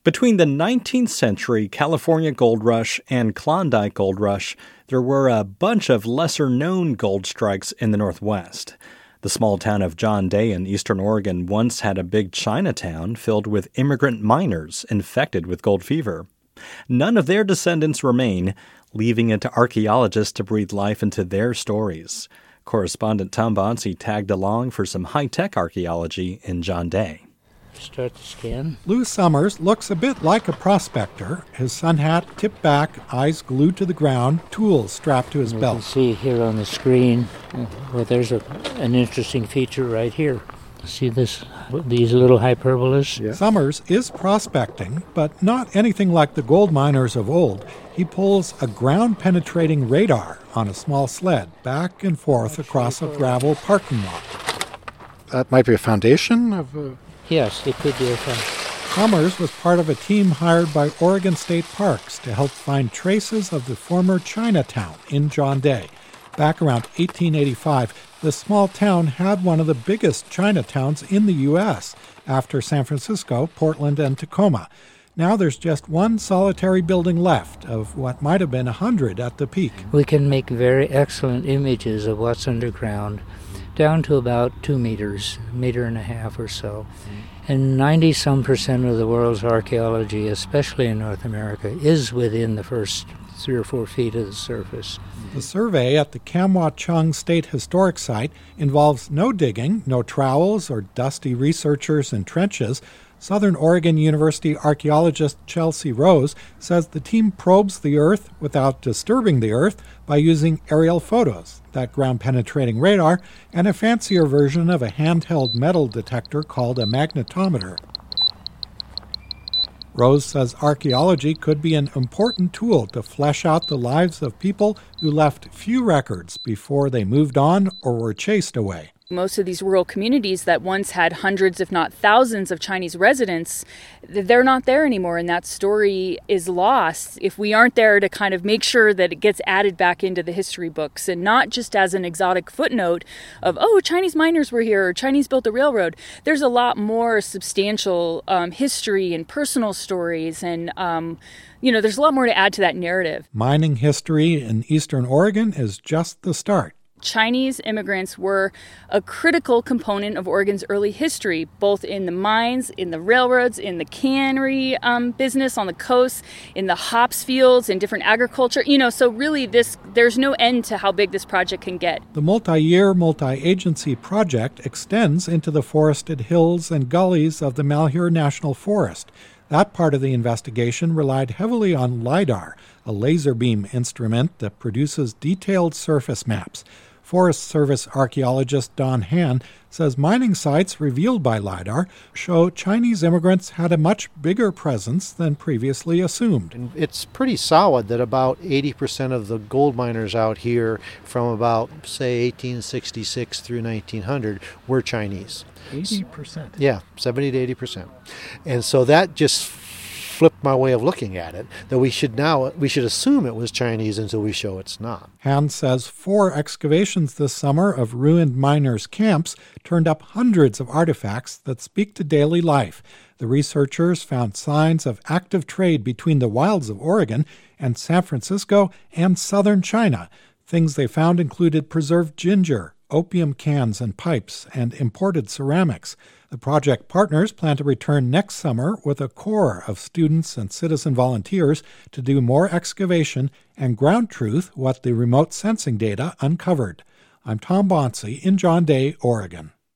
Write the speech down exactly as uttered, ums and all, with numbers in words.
Between the nineteenth century California gold rush and Klondike gold rush, there were a bunch of lesser-known gold strikes in the Northwest. The small town of John Day in eastern Oregon once had a big Chinatown filled with immigrant miners infected with gold fever. None of their descendants remain, leaving it to archaeologists to breathe life into their stories. Correspondent Tom Bonsi tagged along for some high-tech archaeology in John Day. Start the scan. Lou Summers looks a bit like a prospector. His sun hat tipped back, eyes glued to the ground, tools strapped to his you belt. You can see here on the screen, well, there's a, an interesting feature right here. See this? These little hyperbolas? Yeah. Summers is prospecting, but not anything like the gold miners of old. He pulls a ground-penetrating radar on a small sled back and forth across a gravel parking lot. That might be a foundation of a... Yes, it could be a foundation. Summers was part of a team hired by Oregon State Parks to help find traces of the former Chinatown in John Day. Back around eighteen eighty-five, the small town had one of the biggest Chinatowns in the U S after San Francisco, Portland, and Tacoma. Now there's just one solitary building left of what might have been a hundred at the peak. We can make very excellent images of what's underground, down to about two meters, a meter and a half or so. And ninety-some percent of the world's archaeology, especially in North America, is within the first three or four feet of the surface. The survey at the Kam Wah Chung State Historic Site involves no digging, no trowels or dusty researchers in trenches. Southern Oregon University archaeologist Chelsea Rose says the team probes the Earth without disturbing the Earth by using aerial photos, that ground-penetrating radar, and a fancier version of a handheld metal detector called a magnetometer. Rose says archaeology could be an important tool to flesh out the lives of people who left few records before they moved on or were chased away. Most of these rural communities that once had hundreds, if not thousands, of Chinese residents, they're not there anymore, and that story is lost if we aren't there to kind of make sure that it gets added back into the history books, and not just as an exotic footnote of, oh, Chinese miners were here, or Chinese built a railroad. There's a lot more substantial um, history and personal stories, and um, you know, there's a lot more to add to that narrative. Mining history in eastern Oregon is just the start. Chinese immigrants were a critical component of Oregon's early history, both in the mines, in the railroads, in the cannery um, business on the coast, in the hops fields, in different agriculture. You know, so really this there's no end to how big this project can get. The multi-year, multi-agency project extends into the forested hills and gullies of the Malheur National Forest. That part of the investigation relied heavily on LIDAR, a laser beam instrument that produces detailed surface maps. Forest Service archaeologist Don Han says mining sites revealed by LIDAR show Chinese immigrants had a much bigger presence than previously assumed. And it's pretty solid that about eighty percent of the gold miners out here from about, say, eighteen sixty-six through nineteen hundred were Chinese. eighty percent? Yeah, seventy to eighty percent. And so that just flipped my way of looking at it, that we should now, we should assume it was Chinese until we show it's not. Han says four excavations this summer of ruined miners' camps turned up hundreds of artifacts that speak to daily life. The researchers found signs of active trade between the wilds of Oregon and San Francisco and southern China. Things they found included preserved ginger, opium cans and pipes, and imported ceramics. The project partners plan to return next summer with a core of students and citizen volunteers to do more excavation and ground truth what the remote sensing data uncovered. I'm Tom Bonsi in John Day, Oregon.